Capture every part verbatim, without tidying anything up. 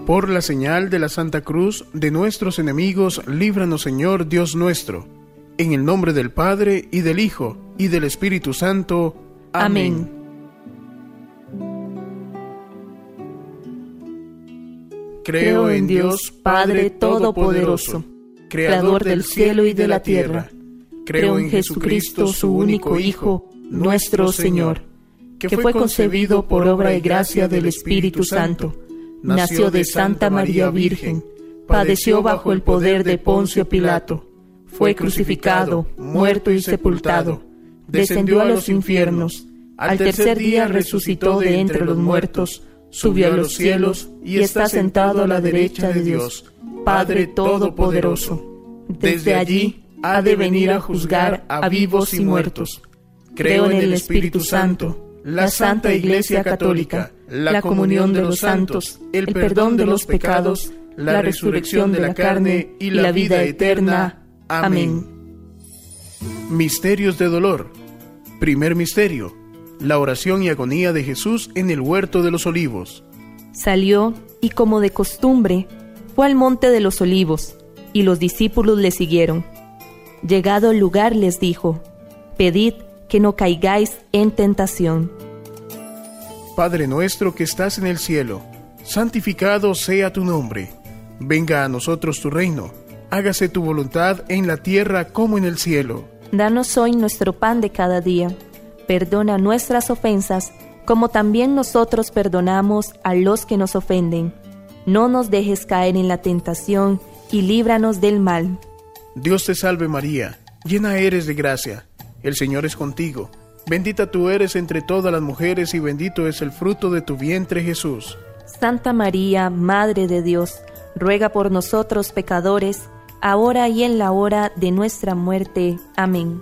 Por la señal de la Santa Cruz de nuestros enemigos, líbranos, Señor Dios nuestro. En el nombre del Padre, y del Hijo, y del Espíritu Santo. Amén. Creo en Dios, Padre Todopoderoso, Creador del cielo y de la tierra. Creo en Jesucristo, su único Hijo, nuestro Señor, que fue concebido por obra y gracia del Espíritu Santo. Nació de Santa María Virgen, padeció bajo el poder de Poncio Pilato, fue crucificado, muerto y sepultado, descendió a los infiernos, al tercer día resucitó de entre los muertos, subió a los cielos y está sentado a la derecha de Dios, Padre Todopoderoso. Desde allí ha de venir a juzgar a vivos y muertos. Creo en el Espíritu Santo, la Santa Iglesia Católica, la comunión de los santos, el perdón de los pecados, la resurrección de la carne y la vida eterna. Amén. Misterios de dolor. Primer misterio: la oración y agonía de Jesús en el huerto de los Olivos. Salió y, como de costumbre, fue al monte de los Olivos, y los discípulos le siguieron. Llegado al lugar les dijo: pedid que no caigáis en tentación. Padre nuestro que estás en el cielo, santificado sea tu nombre. Venga a nosotros tu reino. Hágase tu voluntad en la tierra como en el cielo. Danos hoy nuestro pan de cada día. Perdona nuestras ofensas, como también nosotros perdonamos a los que nos ofenden. No nos dejes caer en la tentación, y líbranos del mal. Dios te salve María, llena eres de gracia. El Señor es contigo. Bendita tú eres entre todas las mujeres, y bendito es el fruto de tu vientre, Jesús. Santa María, Madre de Dios, ruega por nosotros pecadores, ahora y en la hora de nuestra muerte. Amén.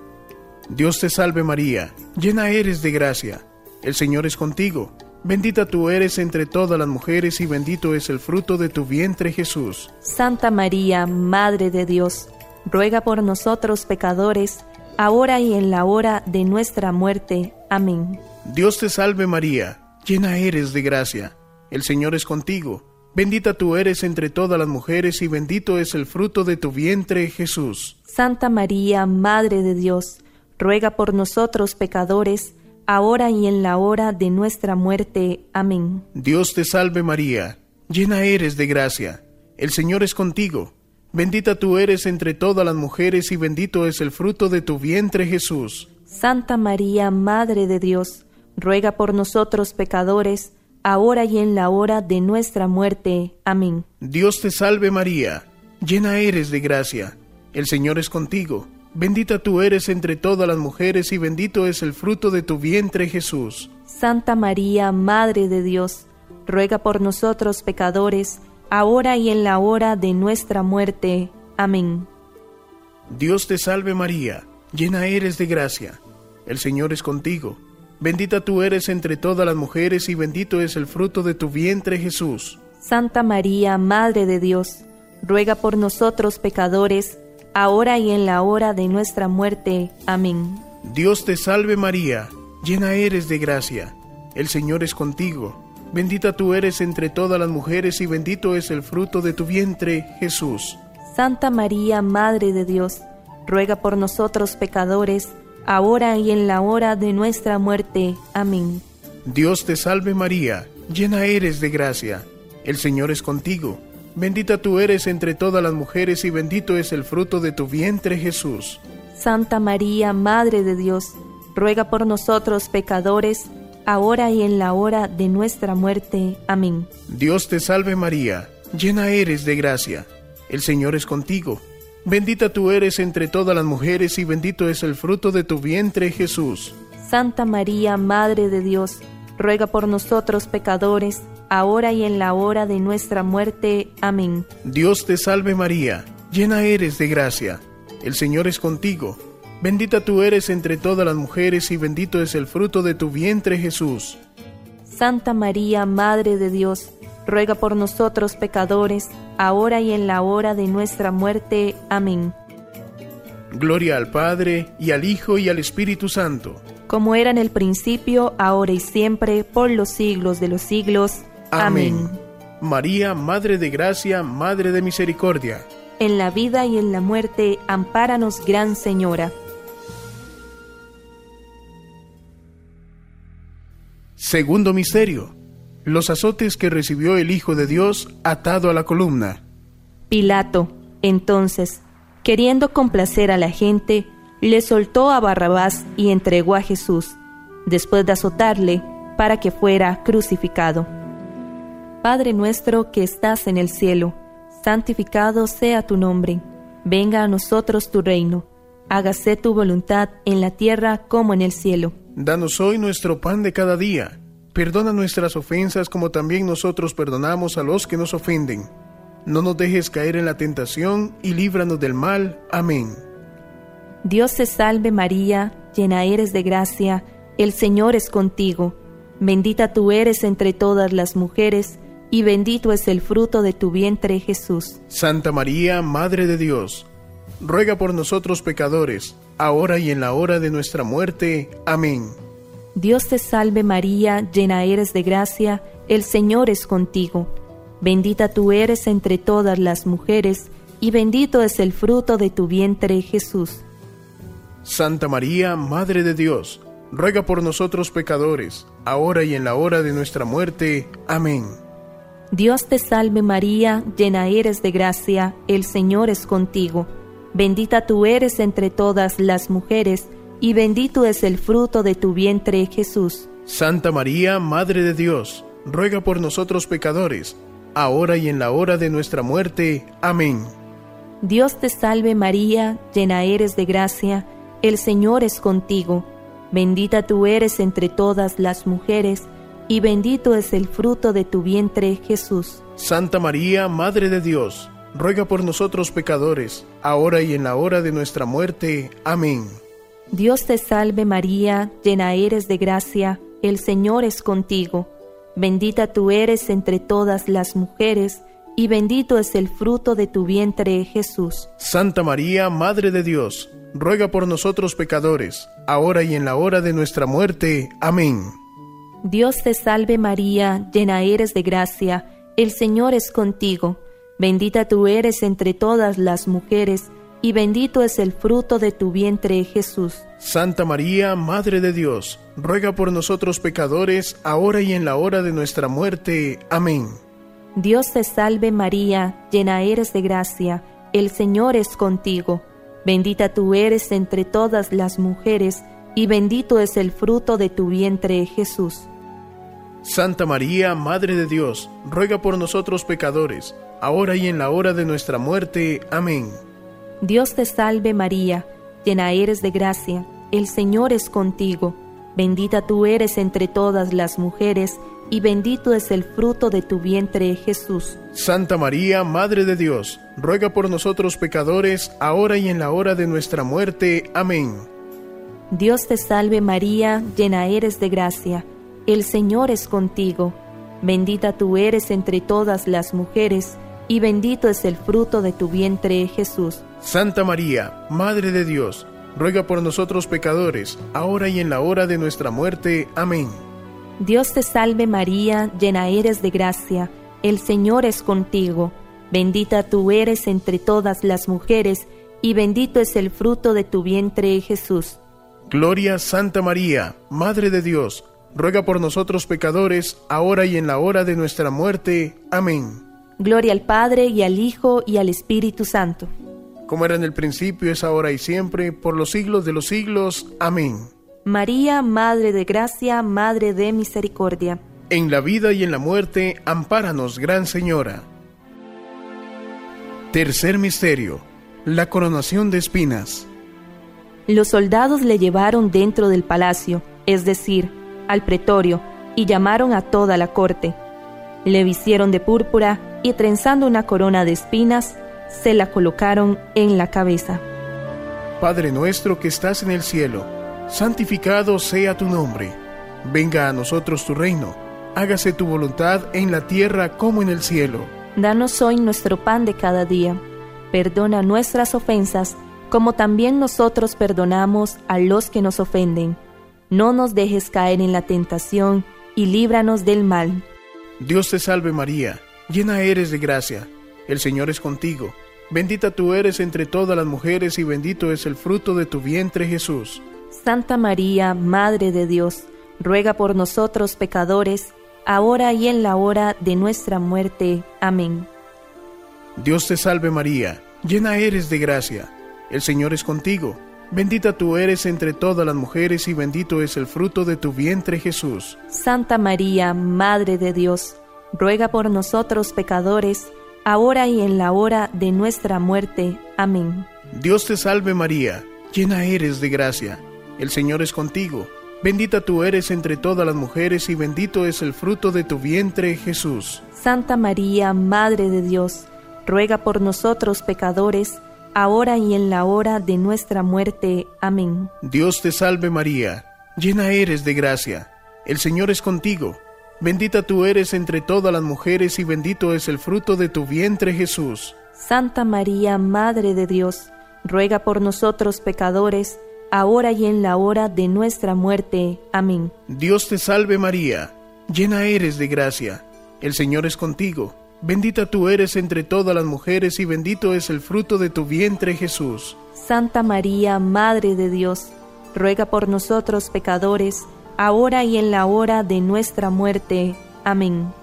Dios te salve María, llena eres de gracia. El Señor es contigo. Bendita tú eres entre todas las mujeres, y bendito es el fruto de tu vientre, Jesús. Santa María, Madre de Dios, ruega por nosotros pecadores, ahora y en la hora de nuestra muerte. Amén. Dios te salve María, llena eres de gracia. El Señor es contigo. Bendita tú eres entre todas las mujeres, y bendito es el fruto de tu vientre, Jesús. Santa María, Madre de Dios, ruega por nosotros pecadores, ahora y en la hora de nuestra muerte. Amén. Dios te salve María, llena eres de gracia. El Señor es contigo. Bendita tú eres entre todas las mujeres, y bendito es el fruto de tu vientre, Jesús. Santa María, Madre de Dios, ruega por nosotros pecadores, ahora y en la hora de nuestra muerte. Amén. Dios te salve María, llena eres de gracia. El Señor es contigo. Bendita tú eres entre todas las mujeres, y bendito es el fruto de tu vientre, Jesús. Santa María, Madre de Dios, ruega por nosotros pecadores, ahora y en la hora de nuestra muerte. Amén. Dios te salve María, llena eres de gracia. El Señor es contigo. Bendita tú eres entre todas las mujeres, y bendito es el fruto de tu vientre, Jesús. Santa María, Madre de Dios, ruega por nosotros pecadores, ahora y en la hora de nuestra muerte. Amén. Dios te salve María, llena eres de gracia. El Señor es contigo. Bendita tú eres entre todas las mujeres, y bendito es el fruto de tu vientre, Jesús. Santa María, Madre de Dios, ruega por nosotros pecadores, ahora y en la hora de nuestra muerte. Amén. Dios te salve María, llena eres de gracia. El Señor es contigo. Bendita tú eres entre todas las mujeres, y bendito es el fruto de tu vientre, Jesús. Santa María, Madre de Dios, ruega por nosotros pecadores, ahora y en la hora de nuestra muerte. Amén. Dios te salve María, llena eres de gracia. El Señor es contigo. Bendita tú eres entre todas las mujeres, y bendito es el fruto de tu vientre, Jesús. Santa María, Madre de Dios, ruega por nosotros pecadores, ahora y en la hora de nuestra muerte. Amén. Dios te salve María, llena eres de gracia. El Señor es contigo. Bendita tú eres entre todas las mujeres, y bendito es el fruto de tu vientre, Jesús. Santa María, Madre de Dios, ruega por nosotros pecadores, ahora y en la hora de nuestra muerte. Amén. Gloria al Padre, y al Hijo, y al Espíritu Santo. Como era en el principio, ahora y siempre, por los siglos de los siglos. Amén. Amén. María, Madre de Gracia, Madre de Misericordia. En la vida y en la muerte, ampáranos, Gran Señora. Segundo misterio: los azotes que recibió el Hijo de Dios atado a la columna. Pilato, entonces, queriendo complacer a la gente, le soltó a Barrabás y entregó a Jesús, después de azotarle, para que fuera crucificado. Padre nuestro que estás en el cielo, santificado sea tu nombre. Venga a nosotros tu reino. Hágase tu voluntad en la tierra como en el cielo. Danos hoy nuestro pan de cada día. Perdona nuestras ofensas como también nosotros perdonamos a los que nos ofenden. No nos dejes caer en la tentación y líbranos del mal. Amén. Dios te salve María, llena eres de gracia, el Señor es contigo. Bendita tú eres entre todas las mujeres, y bendito es el fruto de tu vientre, Jesús. Santa María, Madre de Dios, ruega por nosotros pecadores, ahora y en la hora de nuestra muerte. Amén. Dios te salve María, llena eres de gracia, el Señor es contigo. Bendita tú eres entre todas las mujeres, y bendito es el fruto de tu vientre, Jesús. Santa María, Madre de Dios, ruega por nosotros pecadores, ahora y en la hora de nuestra muerte. Amén. Dios te salve María, llena eres de gracia, el Señor es contigo. Bendita tú eres entre todas las mujeres, y bendito es el fruto de tu vientre, Jesús. Santa María, Madre de Dios, ruega por nosotros pecadores, ahora y en la hora de nuestra muerte. Amén. Dios te salve María, llena eres de gracia, el Señor es contigo. Bendita tú eres entre todas las mujeres, y bendito es el fruto de tu vientre, Jesús. Santa María, Madre de Dios, ruega por nosotros pecadores, ahora y en la hora de nuestra muerte. Amén. Dios te salve María, llena eres de gracia, el Señor es contigo. Bendita tú eres entre todas las mujeres, y bendito es el fruto de tu vientre, Jesús. Santa María, Madre de Dios, ruega por nosotros pecadores, ahora y en la hora de nuestra muerte. Amén. Dios te salve María, llena eres de gracia, el Señor es contigo. Bendita tú eres entre todas las mujeres, y bendito es el fruto de tu vientre, Jesús. Santa María, Madre de Dios, ruega por nosotros pecadores, ahora y en la hora de nuestra muerte. Amén. Dios te salve María, llena eres de gracia, el Señor es contigo. Bendita tú eres entre todas las mujeres, y bendito es el fruto de tu vientre, Jesús. Santa María, Madre de Dios, ruega por nosotros pecadores, ahora y en la hora de nuestra muerte. Amén. Dios te salve María, llena eres de gracia, el Señor es contigo. Bendita tú eres entre todas las mujeres, y bendito es el fruto de tu vientre, Jesús. Santa María, Madre de Dios, ruega por nosotros pecadores, ahora y en la hora de nuestra muerte. Amén. Dios te salve María, llena eres de gracia, el Señor es contigo. Bendita tú eres entre todas las mujeres, y bendito es el fruto de tu vientre, Jesús. Santa María, Madre de Dios, ruega por nosotros pecadores, ahora y en la hora de nuestra muerte. Amén. Dios te salve María, llena eres de gracia, el Señor es contigo. Bendita tú eres entre todas las mujeres, y bendito es el fruto de tu vientre, Jesús. Gloria, Santa María, Madre de Dios, ruega por nosotros pecadores, ahora y en la hora de nuestra muerte. Amén. Gloria al Padre, y al Hijo, y al Espíritu Santo. Como era en el principio, es ahora y siempre, por los siglos de los siglos. Amén. María, Madre de Gracia, Madre de Misericordia. En la vida y en la muerte, ampáranos, Gran Señora. Tercer misterio: la coronación de espinas. Los soldados le llevaron dentro del palacio, es decir, al pretorio, y llamaron a toda la corte. Le vistieron de púrpura y trenzando una corona de espinas, se la colocaron en la cabeza. Padre nuestro que estás en el cielo, santificado sea tu nombre. Venga a nosotros tu reino. Hágase tu voluntad en la tierra como en el cielo. Danos hoy nuestro pan de cada día. Perdona nuestras ofensas, como también nosotros perdonamos a los que nos ofenden. No nos dejes caer en la tentación, y líbranos del mal. Dios te salve María, llena eres de gracia, el Señor es contigo. Bendita tú eres entre todas las mujeres y bendito es el fruto de tu vientre, Jesús. Santa María, Madre de Dios, ruega por nosotros pecadores, ahora y en la hora de nuestra muerte. Amén. Dios te salve María, llena eres de gracia, el Señor es contigo. Bendita tú eres entre todas las mujeres y bendito es el fruto de tu vientre, Jesús. Santa María, Madre de Dios, ruega por nosotros pecadores, ahora y en la hora de nuestra muerte. Amén. Dios te salve María, llena eres de gracia, el Señor es contigo. Bendita tú eres entre todas las mujeres y bendito es el fruto de tu vientre, Jesús. Santa María, Madre de Dios, ruega por nosotros pecadores, ahora y en la hora de nuestra muerte. Amén. Dios te salve María, llena eres de gracia, el Señor es contigo. Bendita tú eres entre todas las mujeres y bendito es el fruto de tu vientre, Jesús. Santa María, Madre de Dios, ruega por nosotros pecadores, ahora y en la hora de nuestra muerte. Amén. Dios te salve María, llena eres de gracia, el Señor es contigo. Bendita tú eres entre todas las mujeres y bendito es el fruto de tu vientre, Jesús. Santa María, Madre de Dios, ruega por nosotros pecadores, ahora y en la hora de nuestra muerte. Amén.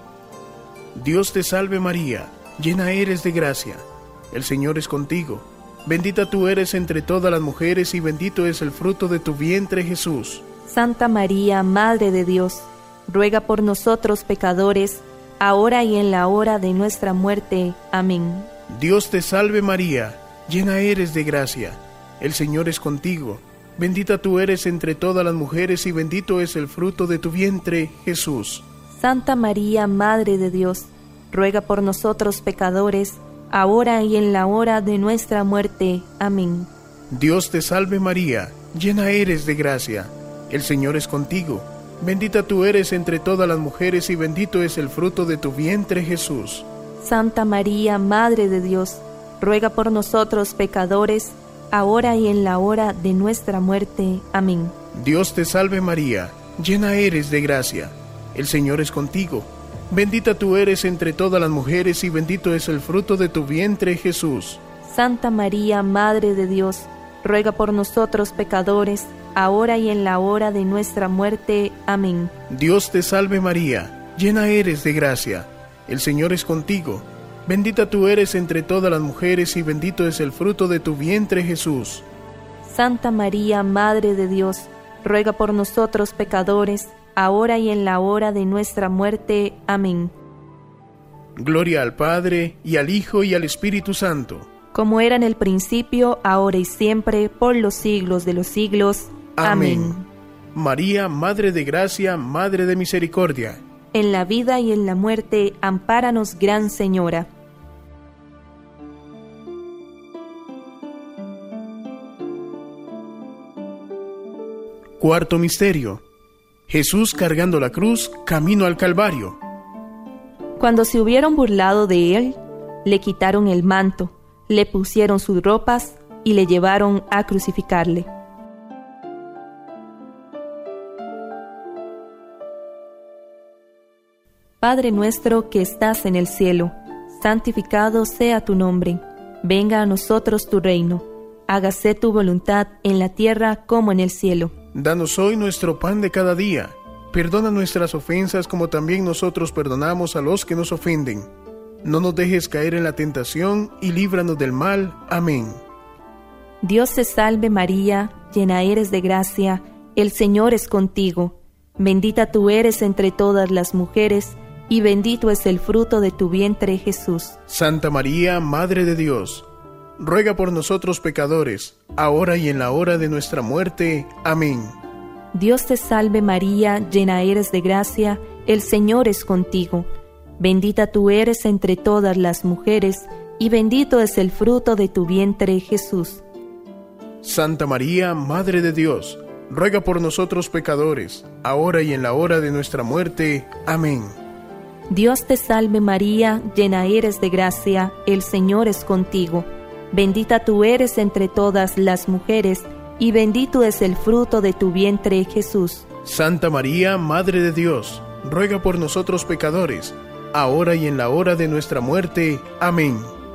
Dios te salve María, llena eres de gracia, el Señor es contigo. Bendita tú eres entre todas las mujeres y bendito es el fruto de tu vientre, Jesús. Santa María, Madre de Dios, ruega por nosotros pecadores, ahora y en la hora de nuestra muerte. Amén. Dios te salve María, llena eres de gracia, el Señor es contigo. Bendita tú eres entre todas las mujeres y bendito es el fruto de tu vientre, Jesús. Santa María, Madre de Dios, ruega por nosotros pecadores, ahora y en la hora de nuestra muerte. Amén. Dios te salve María, llena eres de gracia, el Señor es contigo. Bendita tú eres entre todas las mujeres y bendito es el fruto de tu vientre, Jesús. Santa María, Madre de Dios, ruega por nosotros pecadores, ahora y en la hora de nuestra muerte. Amén. Dios te salve María, llena eres de gracia, el Señor es contigo. Bendita tú eres entre todas las mujeres y bendito es el fruto de tu vientre, Jesús. Santa María, Madre de Dios, ruega por nosotros pecadores, ahora y en la hora de nuestra muerte. Amén. Dios te salve María, llena eres de gracia, el Señor es contigo. Bendita tú eres entre todas las mujeres y bendito es el fruto de tu vientre, Jesús. Santa María, Madre de Dios, ruega por nosotros pecadores, ahora y en la hora de nuestra muerte. Amén. Gloria al Padre, y al Hijo, y al Espíritu Santo. Como era en el principio, ahora y siempre, por los siglos de los siglos. Amén. Amén. María, Madre de Gracia, Madre de Misericordia. En la vida y en la muerte, ampáranos, Gran Señora. Cuarto misterio. Jesús cargando la cruz, camino al Calvario. Cuando se hubieron burlado de él, le quitaron el manto, le pusieron sus ropas y le llevaron a crucificarle. Padre nuestro que estás en el cielo, santificado sea tu nombre. Venga a nosotros tu reino. Hágase tu voluntad en la tierra como en el cielo. Danos hoy nuestro pan de cada día. Perdona nuestras ofensas como también nosotros perdonamos a los que nos ofenden. No nos dejes caer en la tentación y líbranos del mal. Amén. Dios te salve María, llena eres de gracia, el Señor es contigo. Bendita tú eres entre todas las mujeres, y bendito es el fruto de tu vientre, Jesús. Santa María, Madre de Dios, ruega por nosotros pecadores, ahora y en la hora de nuestra muerte. Amén. Dios te salve María, llena eres de gracia, el Señor es contigo. Bendita tú eres entre todas las mujeres, y bendito es el fruto de tu vientre, Jesús. Santa María, Madre de Dios, ruega por nosotros pecadores, ahora y en la hora de nuestra muerte. Amén. Dios te salve María, llena eres de gracia, el Señor es contigo. Bendita tú eres entre todas las mujeres, y bendito es el fruto de tu vientre, Jesús. Santa María, Madre de Dios, ruega por nosotros pecadores, ahora y en la hora de nuestra muerte. Amén.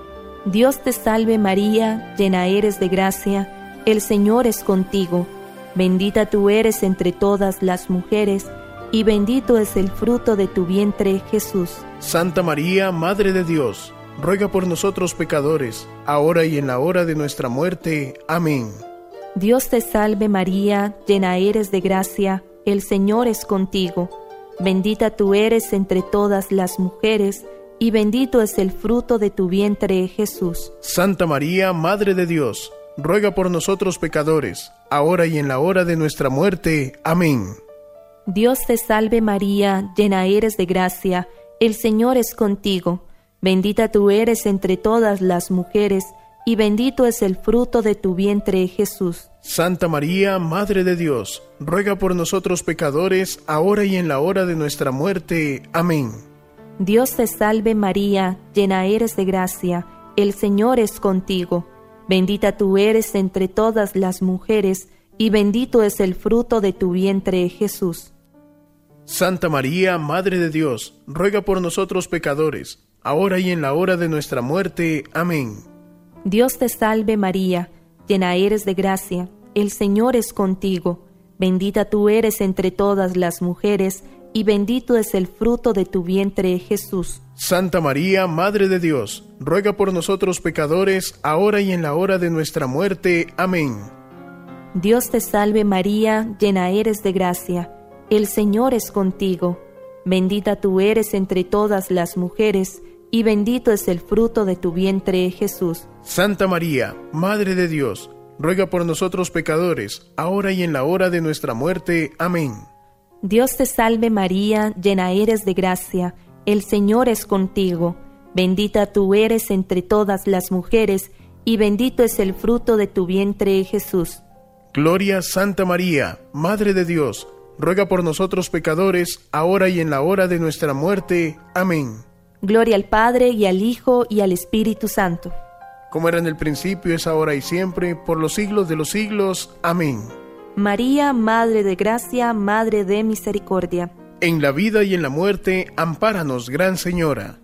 Dios te salve María, llena eres de gracia, el Señor es contigo. Bendita tú eres entre todas las mujeres, y bendito es el fruto de tu vientre, Jesús. Santa María, Madre de Dios, ruega por nosotros pecadores, ahora y en la hora de nuestra muerte. Amén. Dios te salve María, llena eres de gracia, el Señor es contigo. Bendita tú eres entre todas las mujeres, y bendito es el fruto de tu vientre, Jesús. Santa María, Madre de Dios, ruega por nosotros pecadores, ahora y en la hora de nuestra muerte. Amén. Dios te salve María, llena eres de gracia, el Señor es contigo. Bendita tú eres entre todas las mujeres, y bendito es el fruto de tu vientre, Jesús. Santa María, Madre de Dios, ruega por nosotros pecadores, ahora y en la hora de nuestra muerte. Amén. Dios te salve María, llena eres de gracia, el Señor es contigo. Bendita tú eres entre todas las mujeres, y bendito es el fruto de tu vientre, Jesús. Santa María, Madre de Dios, ruega por nosotros pecadores, ahora y en la hora de nuestra muerte. Amén. Dios te salve María, llena eres de gracia, el Señor es contigo. Bendita tú eres entre todas las mujeres, y bendito es el fruto de tu vientre, Jesús. Santa María, Madre de Dios, ruega por nosotros pecadores, ahora y en la hora de nuestra muerte. Amén. Dios te salve María, llena eres de gracia, el Señor es contigo. Bendita tú eres entre todas las mujeres, y bendito es el fruto de tu vientre, Jesús. Santa María, Madre de Dios, ruega por nosotros pecadores, ahora y en la hora de nuestra muerte. Amén. Dios te salve María, llena eres de gracia, el Señor es contigo. Bendita tú eres entre todas las mujeres, y bendito es el fruto de tu vientre, Jesús. Gloria, Santa María, Madre de Dios, ruega por nosotros pecadores, ahora y en la hora de nuestra muerte. Amén. Gloria al Padre, y al Hijo, y al Espíritu Santo. Como era en el principio, es ahora y siempre, por los siglos de los siglos. Amén. María, Madre de Gracia, Madre de Misericordia. En la vida y en la muerte, ampáranos, Gran Señora.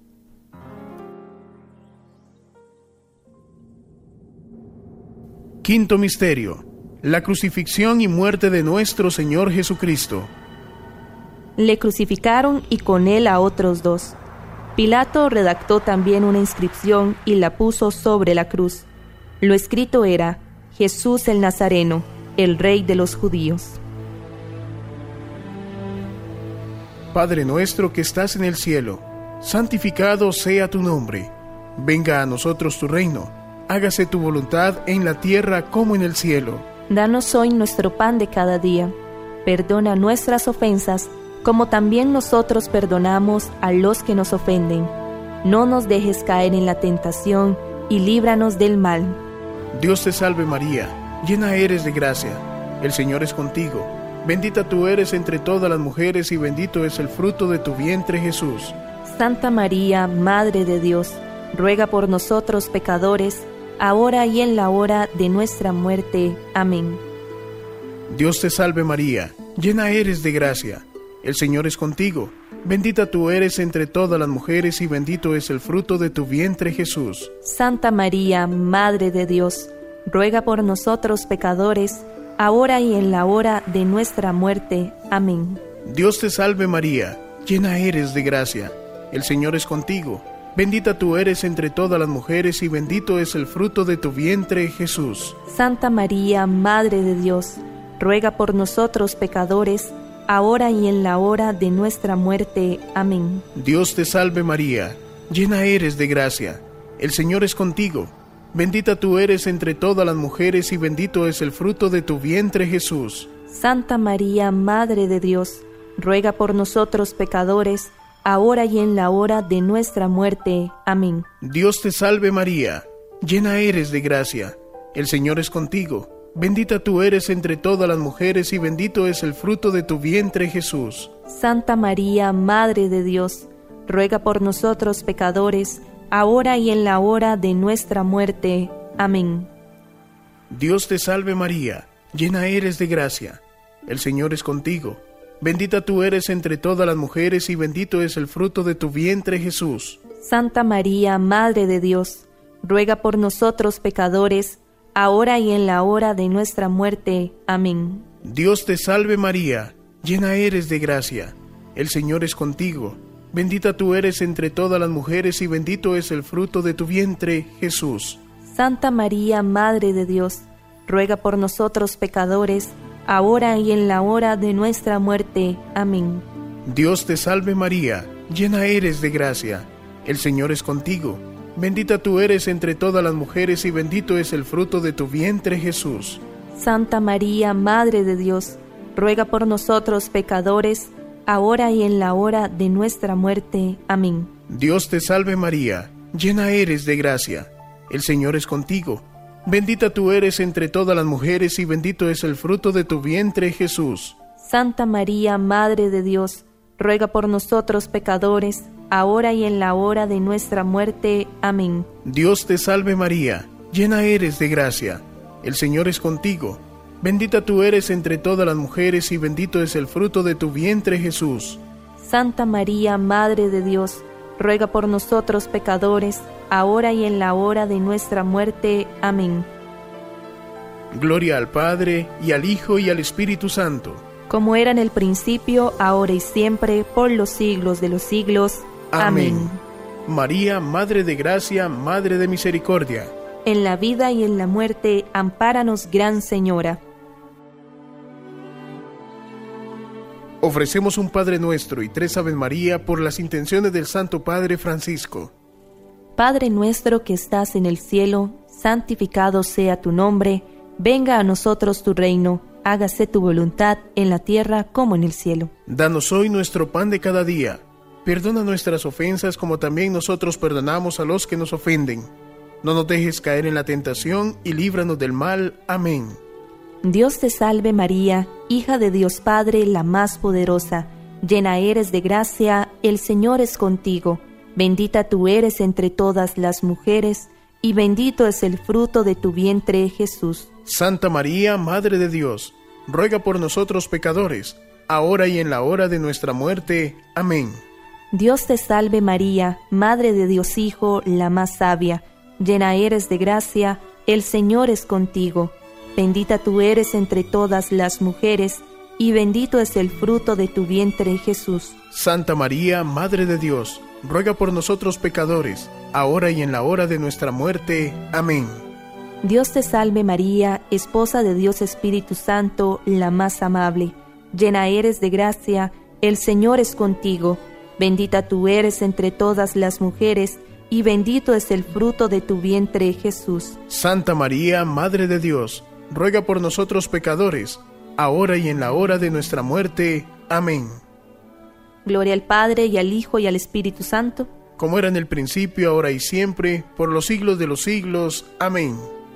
Quinto misterio: la crucifixión y muerte de nuestro Señor Jesucristo. Le crucificaron y con él a otros dos. Pilato redactó también una inscripción y la puso sobre la cruz. Lo escrito era: Jesús el Nazareno, el Rey de los Judíos. Padre nuestro que estás en el cielo, santificado sea tu nombre. Venga a nosotros tu reino. Hágase tu voluntad en la tierra como en el cielo. Danos hoy nuestro pan de cada día. Perdona nuestras ofensas, como también nosotros perdonamos a los que nos ofenden. No nos dejes caer en la tentación, y líbranos del mal. Dios te salve María, llena eres de gracia, el Señor es contigo. Bendita tú eres entre todas las mujeres, y bendito es el fruto de tu vientre, Jesús. Santa María, Madre de Dios, ruega por nosotros pecadores, ahora y en la hora de nuestra muerte. Amén. Dios te salve María, llena eres de gracia, el Señor es contigo. Bendita tú eres entre todas las mujeres, y bendito es el fruto de tu vientre, Jesús. Santa María, Madre de Dios, ruega por nosotros pecadores, ahora y en la hora de nuestra muerte. Amén. Dios te salve María, llena eres de gracia, el Señor es contigo. Bendita tú eres entre todas las mujeres, y bendito es el fruto de tu vientre, Jesús. Santa María, Madre de Dios, ruega por nosotros pecadores, ahora y en la hora de nuestra muerte. Amén. Dios te salve María, llena eres de gracia, el Señor es contigo. Bendita tú eres entre todas las mujeres, y bendito es el fruto de tu vientre, Jesús. Santa María, Madre de Dios, ruega por nosotros pecadores, ahora y en la hora de nuestra muerte. Amén. Dios te salve María, llena eres de gracia, el Señor es contigo. Bendita tú eres entre todas las mujeres, y bendito es el fruto de tu vientre, Jesús. Santa María, Madre de Dios, ruega por nosotros pecadores, ahora y en la hora de nuestra muerte. Amén. Dios te salve María, llena eres de gracia, el Señor es contigo. Bendita tú eres entre todas las mujeres y bendito es el fruto de tu vientre, Jesús. Santa María, Madre de Dios, ruega por nosotros pecadores, ahora y en la hora de nuestra muerte. Amén. Dios te salve María, llena eres de gracia, el Señor es contigo. Bendita tú eres entre todas las mujeres y bendito es el fruto de tu vientre, Jesús. Santa María, Madre de Dios, ruega por nosotros pecadores, ahora y en la hora de nuestra muerte. Amén. Dios te salve María, llena eres de gracia, el Señor es contigo. Bendita tú eres entre todas las mujeres y bendito es el fruto de tu vientre, Jesús. Santa María, Madre de Dios, ruega por nosotros pecadores, ahora y en la hora de nuestra muerte. Amén. Dios te salve María, llena eres de gracia, el Señor es contigo. Bendita tú eres entre todas las mujeres y bendito es el fruto de tu vientre, Jesús. Santa María, Madre de Dios, ruega por nosotros pecadores, ahora y en la hora de nuestra muerte. Amén. Dios te salve María, llena eres de gracia, el Señor es contigo. Bendita tú eres entre todas las mujeres y bendito es el fruto de tu vientre, Jesús. Santa María, Madre de Dios, ruega por nosotros pecadores, ahora y en la hora de nuestra muerte. Amén. Gloria al Padre, y al Hijo, y al Espíritu Santo. Como era en el principio, ahora y siempre, por los siglos de los siglos. Amén. Amén. María, Madre de Gracia, Madre de Misericordia. En la vida y en la muerte, ampáranos, Gran Señora. Ofrecemos un Padre Nuestro y tres Ave María por las intenciones del Santo Padre Francisco. Padre nuestro que estás en el cielo, santificado sea tu nombre, venga a nosotros tu reino, hágase tu voluntad en la tierra como en el cielo. Danos hoy nuestro pan de cada día, perdona nuestras ofensas como también nosotros perdonamos a los que nos ofenden. No nos dejes caer en la tentación y líbranos del mal. Amén. Dios te salve María, hija de Dios Padre, la más poderosa, llena eres de gracia, el Señor es contigo. Bendita tú eres entre todas las mujeres, y bendito es el fruto de tu vientre, Jesús. Santa María, Madre de Dios, ruega por nosotros pecadores, ahora y en la hora de nuestra muerte. Amén. Dios te salve María, Madre de Dios Hijo, la más sabia, llena eres de gracia, el Señor es contigo. Bendita tú eres entre todas las mujeres, y bendito es el fruto de tu vientre, Jesús. Santa María, Madre de Dios, ruega por nosotros pecadores, ahora y en la hora de nuestra muerte. Amén. Dios te salve María, esposa de Dios Espíritu Santo, la más amable, llena eres de gracia, el Señor es contigo. Bendita tú eres entre todas las mujeres, y bendito es el fruto de tu vientre, Jesús. Santa María, Madre de Dios, ruega por nosotros pecadores, ahora y en la hora de nuestra muerte. Amén. Gloria al Padre, y al Hijo, y al Espíritu Santo. Como era en el principio, ahora y siempre, por los siglos de los siglos. Amén.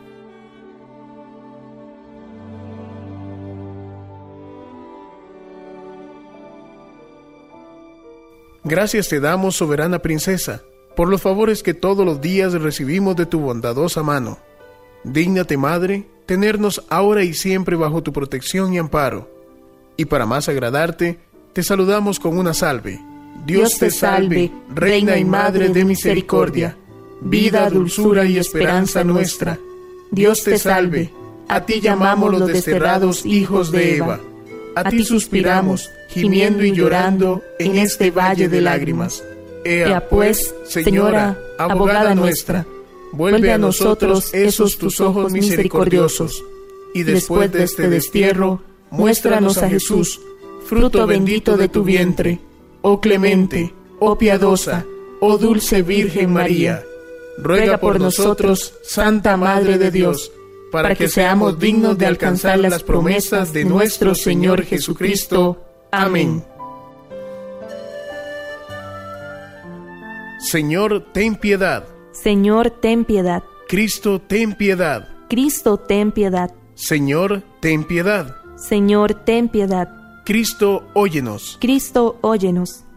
Gracias te damos, soberana princesa, por los favores que todos los días recibimos de tu bondadosa mano. Dígnate, Madre, tenernos ahora y siempre bajo tu protección y amparo. Y para más agradarte, te saludamos con una salve. Dios, Dios te salve, Reina y Madre de misericordia, vida, dulzura y esperanza nuestra. Dios te salve, a ti llamamos los desterrados hijos de Eva. A ti suspiramos, gimiendo y llorando en este valle de lágrimas. Ea pues, Señora, abogada nuestra, vuelve a nosotros esos tus ojos misericordiosos, y después de este destierro, muéstranos a Jesús, fruto bendito de tu vientre. Oh clemente, oh piadosa, oh dulce Virgen María, ruega por nosotros, Santa Madre de Dios, para que seamos dignos de alcanzar las promesas de nuestro Señor Jesucristo. Amén. Señor, ten piedad. Señor, ten piedad. Cristo, ten piedad. Cristo, ten piedad. Señor, ten piedad. Señor, ten piedad. Cristo, óyenos. Cristo, óyenos.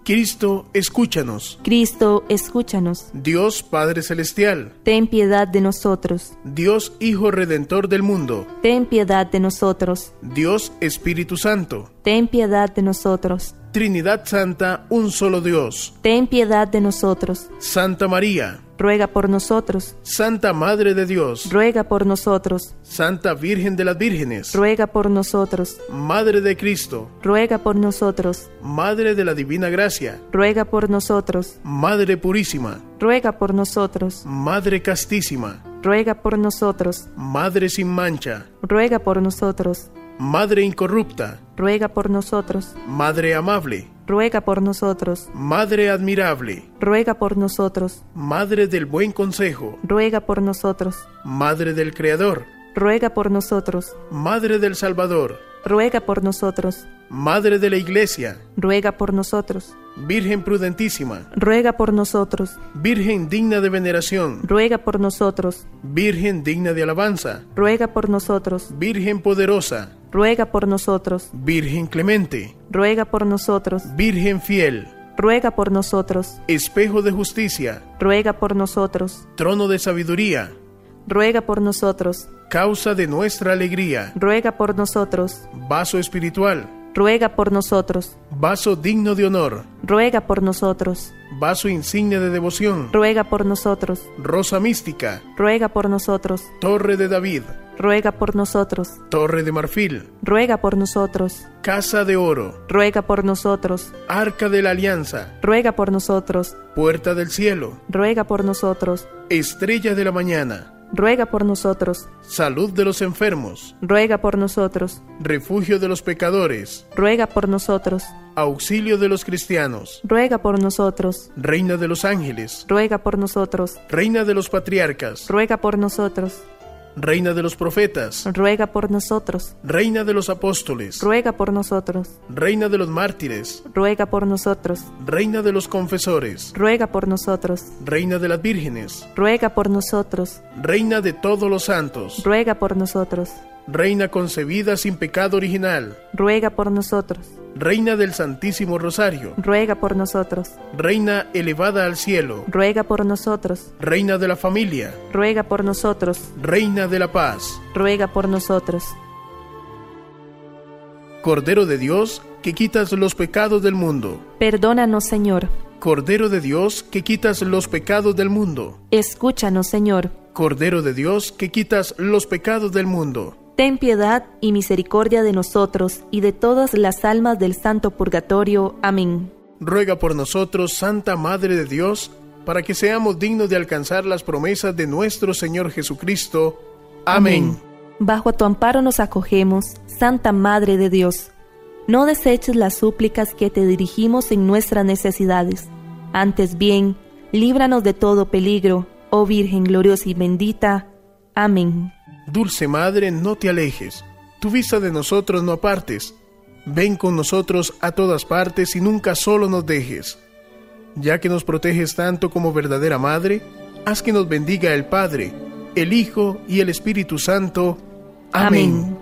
Cristo, escúchanos. Cristo, escúchanos. Dios Padre Celestial, ten piedad de nosotros. Dios Hijo Redentor del mundo, ten piedad de nosotros. Dios Espíritu Santo, ten piedad de nosotros. Trinidad Santa, un solo Dios. ten piedad de nosotros. Santa María, ruega por nosotros. Santa Madre de Dios, ruega por nosotros. Santa Virgen de las Vírgenes, ruega por nosotros. Madre de Cristo, ruega por nosotros. Madre de la Divina Gracia, ruega por nosotros. Madre Purísima, ruega por nosotros. Madre Castísima, ruega por nosotros. Madre sin mancha, ruega por nosotros. Madre incorrupta, ruega por nosotros. Madre amable, ruega por nosotros. Madre admirable, ruega por nosotros. Madre del buen consejo, ruega por nosotros. Madre del Creador, ruega por nosotros. Madre del Salvador, ruega por nosotros. Madre de la Iglesia, ruega por nosotros. Virgen prudentísima, ruega por nosotros. Virgen digna de veneración, ruega por nosotros. Virgen digna de alabanza, ruega por nosotros. Virgen poderosa, ruega por nosotros. Virgen clemente, ruega por nosotros. Virgen fiel, ruega por nosotros. Espejo de justicia, ruega por nosotros. Trono de sabiduría, ruega por nosotros. Causa de nuestra alegría, ruega por nosotros. Vaso espiritual, ruega por nosotros. Vaso digno de honor, ruega por nosotros. Vaso insignia de devoción, ruega por nosotros. Rosa mística, ruega por nosotros. Torre de David, ruega por nosotros. Torre de marfil, ruega por nosotros. Casa de oro, ruega por nosotros. Arca de la alianza, ruega por nosotros. Puerta del cielo, ruega por nosotros. Estrella de la mañana, ruega por nosotros. Salud de los enfermos, ruega por nosotros. Refugio de los pecadores, ruega por nosotros. Auxilio de los cristianos, ruega por nosotros. Reina de los ángeles, ruega por nosotros. Reina de los patriarcas, ruega por nosotros. Reina de los profetas, ruega por nosotros. Reina de los apóstoles, ruega por nosotros. Reina de los mártires, ruega por nosotros. Reina de los confesores, ruega por nosotros. Reina de las vírgenes, ruega por nosotros. Reina de todos los santos, ruega por nosotros. Reina concebida sin pecado original, ruega por nosotros. Reina del Santísimo Rosario, ruega por nosotros. Reina elevada al cielo, ruega por nosotros. Reina de la familia, ruega por nosotros. Reina de la paz, ruega por nosotros. Cordero de Dios, que quitas los pecados del mundo. Perdónanos, Señor. Cordero de Dios, que quitas los pecados del mundo. Escúchanos, Señor. Cordero de Dios, que quitas los pecados del mundo. Ten piedad y misericordia de nosotros y de todas las almas del santo purgatorio. Amén. Ruega por nosotros, Santa Madre de Dios, para que seamos dignos de alcanzar las promesas de nuestro Señor Jesucristo. Amén. Amén. Bajo tu amparo nos acogemos, Santa Madre de Dios. No deseches las súplicas que te dirigimos en nuestras necesidades. Antes bien, líbranos de todo peligro, oh Virgen gloriosa y bendita. Amén. Dulce Madre, no te alejes, tu vista de nosotros no apartes. Ven con nosotros a todas partes y nunca solo nos dejes. Ya que nos proteges tanto como verdadera Madre, haz que nos bendiga el Padre, el Hijo y el Espíritu Santo. Amén. Amén.